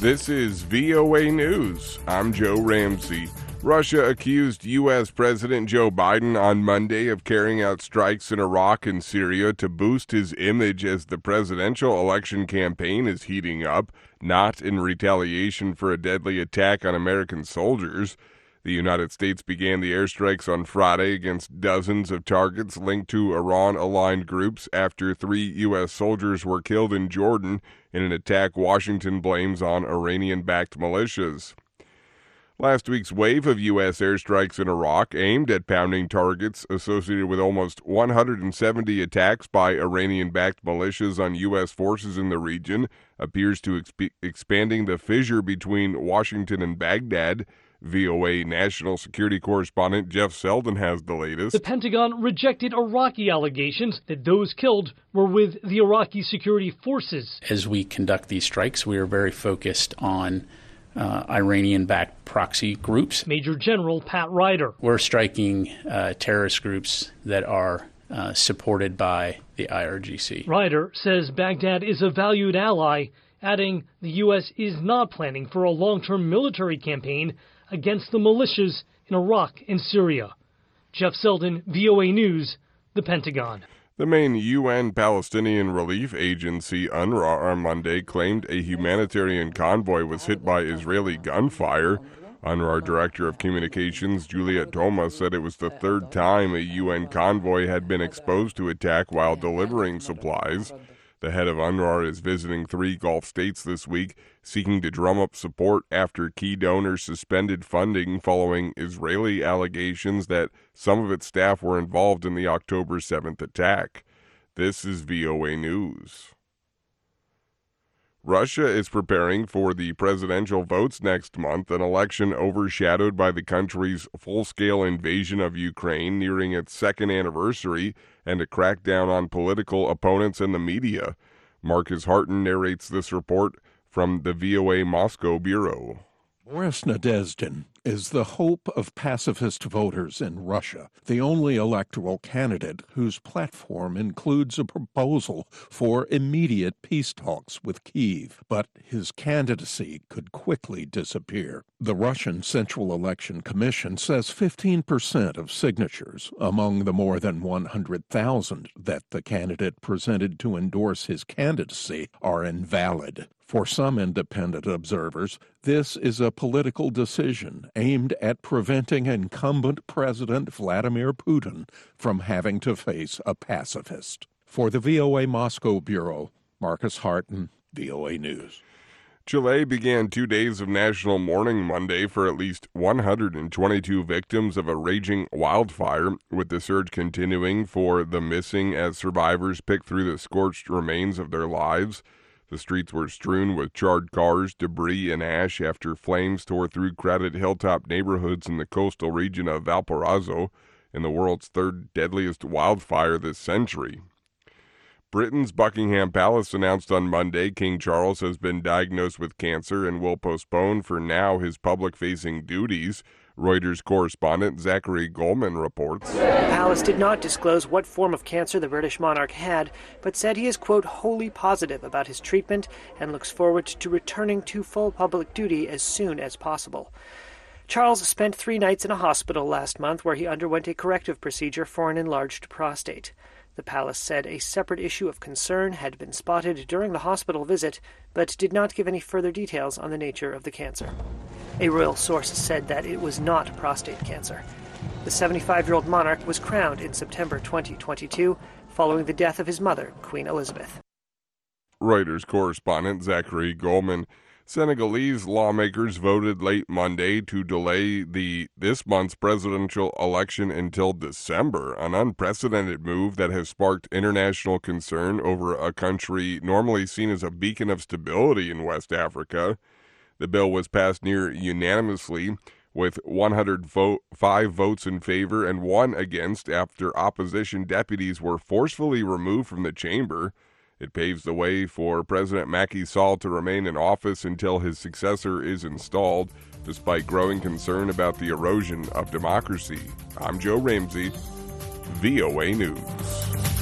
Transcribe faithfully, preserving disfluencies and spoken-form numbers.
This is V O A News. I'm Joe Ramsey. Russia accused U S. President Joe Biden on Monday of carrying out strikes in Iraq and Syria to boost his image as the presidential election campaign is heating up, not in retaliation for a deadly attack on American soldiers. The United States began the airstrikes on Friday against dozens of targets linked to Iran-aligned groups after three U S soldiers were killed in Jordan in an attack Washington blames on Iranian-backed militias. Last week's wave of U S airstrikes in Iraq aimed at pounding targets associated with almost one hundred seventy attacks by Iranian-backed militias on U S forces in the region appears to exp- expanding the fissure between Washington and Baghdad. V O A national security correspondent Jeff Selden has the latest. The Pentagon rejected Iraqi allegations that those killed were with the Iraqi security forces. As we conduct these strikes, we are very focused on uh, Iranian-backed proxy groups. Major General Pat Ryder. We're striking uh, terrorist groups that are uh, supported by the I R G C. Ryder says Baghdad is a valued ally, adding the U S is not planning for a long-term military campaign against the militias in Iraq and Syria. Jeff Selden, V O A News, the Pentagon. The main U N Palestinian relief agency, UNRWA, on Monday claimed a humanitarian convoy was hit by Israeli gunfire. UNRWA Director of Communications Juliet Thomas said it was the third time a U N convoy had been exposed to attack while delivering supplies. The head of UNRWA is visiting three Gulf states this week, seeking to drum up support after key donors suspended funding following Israeli allegations that some of its staff were involved in the October seventh attack. This is V O A News. Russia is preparing for the presidential votes next month, an election overshadowed by the country's full-scale invasion of Ukraine nearing its second anniversary and a crackdown on political opponents and the media. Marcus Harton narrates this report from the V O A Moscow Bureau. Boris Nadezhdin is the hope of pacifist voters in Russia, the only electoral candidate whose platform includes a proposal for immediate peace talks with Kyiv. But his candidacy could quickly disappear. The Russian Central Election Commission says fifteen percent of signatures among the more than one hundred thousand that the candidate presented to endorse his candidacy are invalid. For some independent observers, this is a political decision aimed at preventing incumbent President Vladimir Putin from having to face a pacifist. For the V O A Moscow Bureau, Marcus Harton, V O A News. Chile began two days of national mourning Monday for at least one hundred twenty-two victims of a raging wildfire, with the surge continuing for the missing as survivors pick through the scorched remains of their lives. The streets were strewn with charred cars, debris, and ash after flames tore through crowded hilltop neighborhoods in the coastal region of Valparaiso, in the world's third deadliest wildfire this century. Britain's Buckingham Palace announced on Monday King Charles has been diagnosed with cancer and will postpone for now his public-facing duties. Reuters correspondent Zachary Goldman reports. The palace did not disclose what form of cancer the British monarch had, but said he is, quote, wholly positive about his treatment and looks forward to returning to full public duty as soon as possible. Charles spent three nights in a hospital last month where he underwent a corrective procedure for an enlarged prostate. The palace said a separate issue of concern had been spotted during the hospital visit, but did not give any further details on the nature of the cancer. A royal source said that it was not prostate cancer. The seventy-five-year-old monarch was crowned in September twenty twenty-two, following the death of his mother, Queen Elizabeth. Reuters correspondent Zachary Goldman. Senegalese lawmakers voted late Monday to delay the this month's presidential election until December, an unprecedented move that has sparked international concern over a country normally seen as a beacon of stability in West Africa. The bill was passed near unanimously, with one hundred five votes in favor and one against after opposition deputies were forcefully removed from the chamber. It paves the way for President Macky Sall to remain in office until his successor is installed, despite growing concern about the erosion of democracy. I'm Joe Ramsey, V O A News.